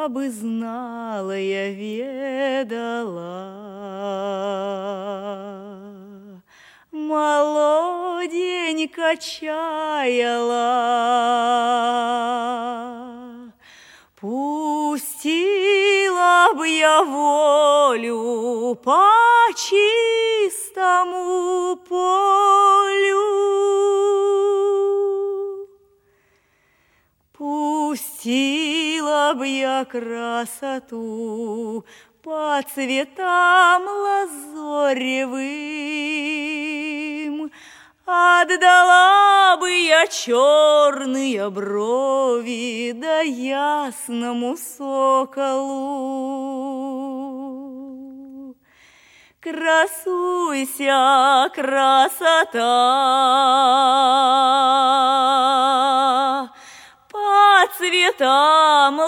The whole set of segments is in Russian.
бы знала, я ведала. Молоденько чаяла, пустила б я волю по чистому полю. Пустила б я красоту по цветам лазоревым, отдала бы я черные брови да ясному соколу. Красуйся, красота, по цветам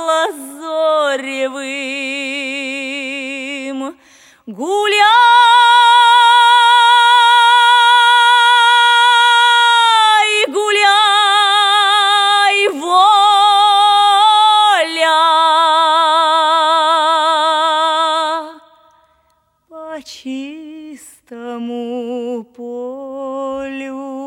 лазоревым, гуляй, гуляй, воля, по чистому полю.